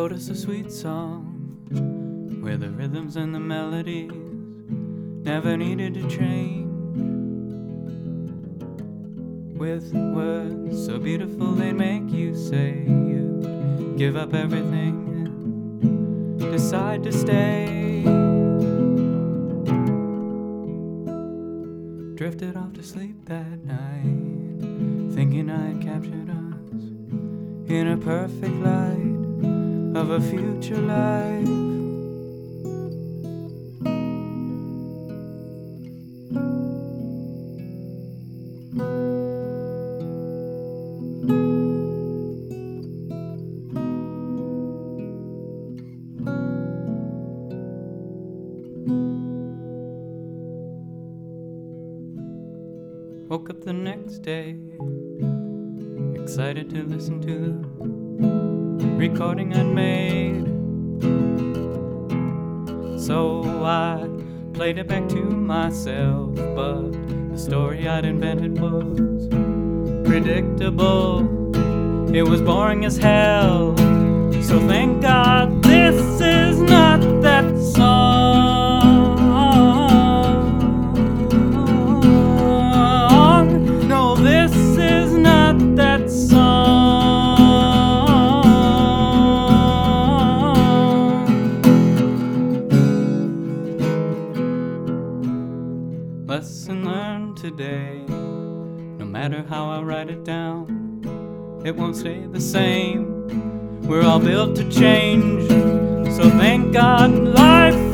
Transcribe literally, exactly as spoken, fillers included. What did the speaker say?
wrote us a sweet song where the rhythms and the melodies never needed to change, with words so beautiful they'd make you say you'd give up everything and decide to stay. Drifted off to sleep that night, thinking I'd captured us in a perfect light of a future life. Woke up the next day, excited to listen to the recording I'd made. So I played it back to myself, but the story I'd invented was predictable. It was boring as hell, so thank God this is not that song. No, this is not that song. Lesson learned today, no matter how I write it down, it won't stay the same. We're all built to change, so thank God life